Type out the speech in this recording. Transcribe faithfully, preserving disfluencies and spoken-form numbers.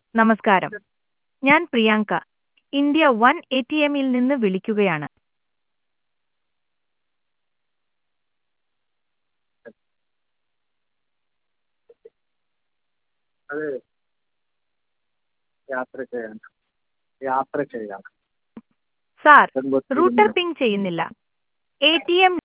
നമസ്കാരം, ഞാൻ Priyanka. India one A T എമ്മിൽ നിന്ന് വിളിക്കുകയാണ്. അത് യാത്ര ചെയ്യാൻ യാത്ര ചെയ്യാൻ സാർ, റൂട്ടർ നെടുമ്പത്തൂരിന്ന് പിങ് ചെയ്യുന്നില്ല. A T M